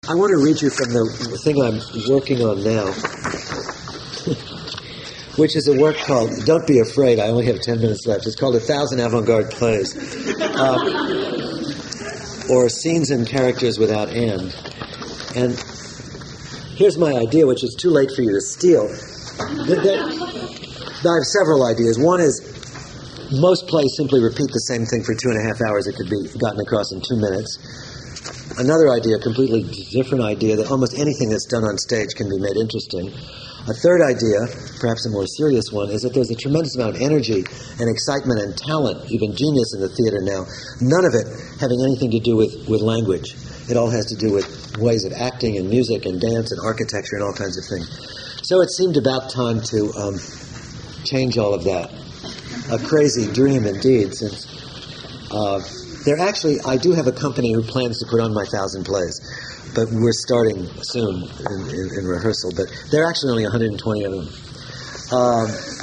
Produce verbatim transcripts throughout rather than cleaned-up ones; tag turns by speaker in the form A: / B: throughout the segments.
A: I want to read you from the thing I'm working on now, which is a work called, don't be afraid, I only have ten minutes left. It's called A Thousand Avant-Garde Plays, uh, or Scenes and Characters Without End. And here's my idea, which is too late for you to steal. The, the, I have several ideas. One is, most plays simply repeat the same thing for two and a half hours. It could be gotten across in two minutes. Another idea, a completely different idea, that almost anything that's done on stage can be made interesting. A third idea, perhaps a more serious one, is that there's a tremendous amount of energy and excitement and talent, even genius in the theater now, none of it having anything to do with, with language. It all has to do with ways of acting and music and dance and architecture and all kinds of things. So it seemed about time to um, change all of that. A crazy dream indeed, since uh, they're actually, I do have a company who plans to put on my thousand plays, but we're starting soon in, in, in rehearsal, but there are actually only one hundred twenty of them. Um,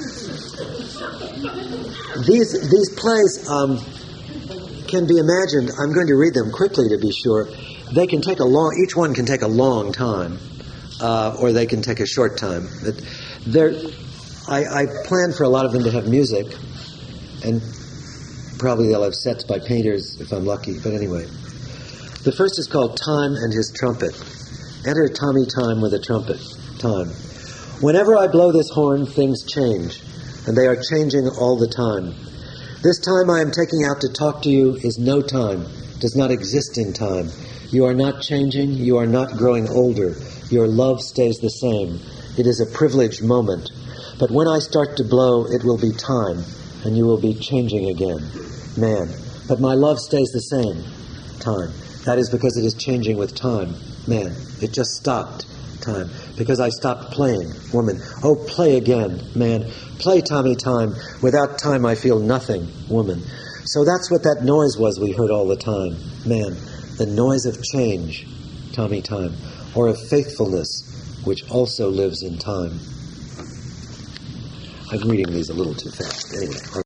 A: these, these plays um, can be imagined, I'm going to read them quickly to be sure. They can take a long, each one can take a long time, uh, or they can take a short time. But they're, I, I plan for a lot of them to have music, and probably they'll have sets by painters if I'm lucky, but anyway. The first is called Time and His Trumpet. Enter Tommy Time with a trumpet. Time. Whenever I blow this horn, things change, and they are changing all the time. This time I am taking out to talk to you is no time, does not exist in time. You are not changing, you are not growing older. Your love stays the same. It is a privileged moment. But when I start to blow, it will be time, and you will be changing again. Man. But my love stays the same. Time. That is because it is changing with time. Man. It just stopped. Time. Because I stopped playing. Woman. Oh, play again. Man. Play, Tommy, time. Without time, I feel nothing. Woman. So that's what that noise was we heard all the time. Man. The noise of change. Tommy, time. Or of faithfulness, which also lives in time. I'm reading these a little too fast. Anyway.